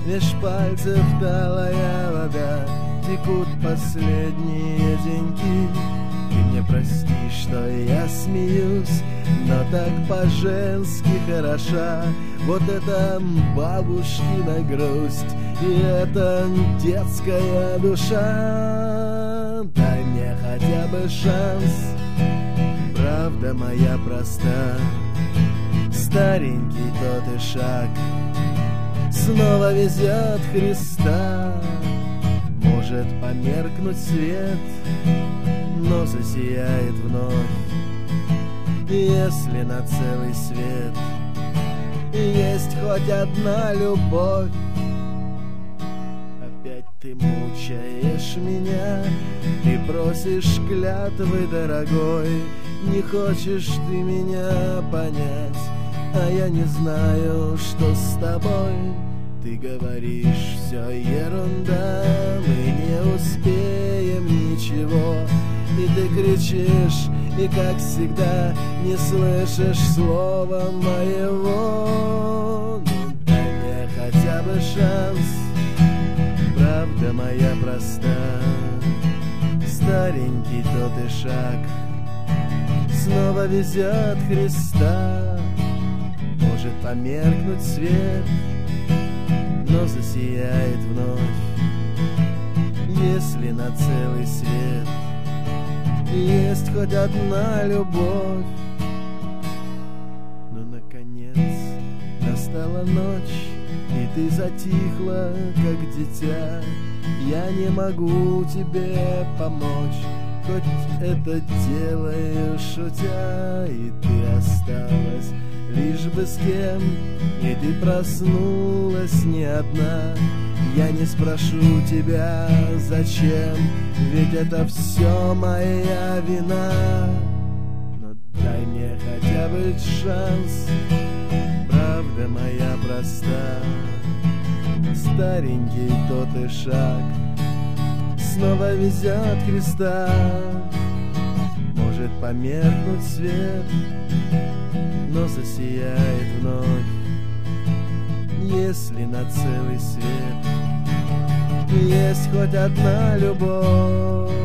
Меж пальцев талая вода, текут последние деньки. Ты мне прости, что я смеюсь, но так по-женски хороша. Вот это бабушкина грусть, и это детская душа. Дай мне хотя бы шанс, правда моя проста. Старенький тот и шаг снова везет Христа. Может померкнуть свет, но засияет вновь, если на целый свет есть хоть одна любовь. Опять ты мучаешь меня, ты просишь клятвы, дорогой. Не хочешь ты меня понять, а я не знаю, что с тобой. Ты говоришь, все ерунда, мы не успеем ничего. И ты кричишь, и как всегда не слышишь слова моего. Ну дай мне хотя бы шанс, правда моя проста. Старенький тот и шаг снова везет Христа. Может померкнуть свет, но засияет вновь, если на целый свет есть хоть одна любовь. Но наконец настала ночь, и ты затихла, как дитя. Я не могу тебе помочь, хоть это делаю шутя. И ты осталась лишь бы с кем, и ты проснулась не одна. Я не спрошу тебя, зачем, ведь это все моя вина. Но дай мне хотя бы шанс, правда моя проста. Старенький тот и шаг снова везет Христа. Может померкнуть свет, но засияет вновь, если на целый свет есть хоть одна любовь.